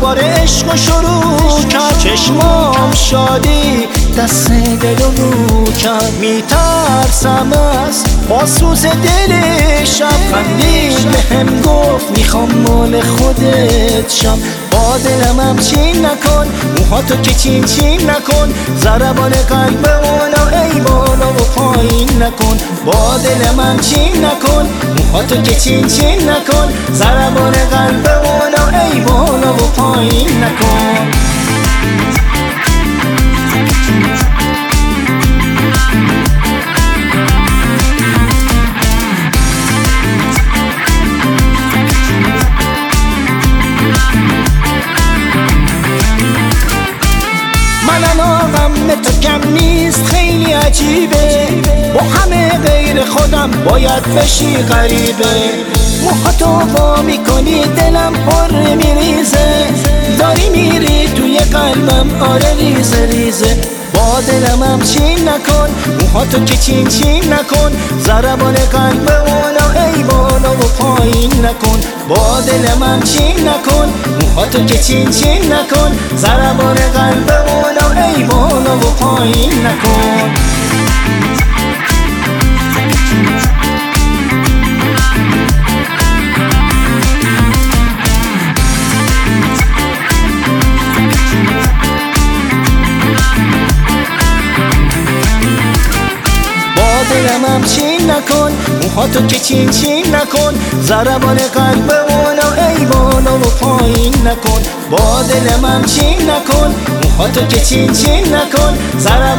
دوباره عشق و شروع کرد. چشمام شادی دست دلو رو کرد. میترسم از باسوز دلشم، خندید بهم گفت میخوام مال خودت شم. با دلم همچین نکن، موهاتو که چین چین نکن، ضربان قلب اونا ای بالا و پایین نکن. با دلم همچین نکن، موهاتو که چین چین نکن، ضربان قلب اونا ای بالا و پایین نکن. من علاقم به تو کم نیست، خیلی عجیبه، با همه غیر خودم باید بشی غریبه. موهاتو وا میکنی دلم پر میریزه، داری میری توی قلبم آره ریزه ریزه. با دلم همچین نکن، موهاتو که چین چین نکن، ضربان قلب اونا ای بالا و پایین نکن. با دلم همچین نکن، موهاتو که چین چین نکن، ضربان قلب اونا ای بالا و پایین نکن. دلم همچین نکن، موهاتو که چین چین نکن، ضربان قلب اونا ای بالا و پایین نکن. با دلم همچین نکن، موهاتو که چین چین نکن، ضربان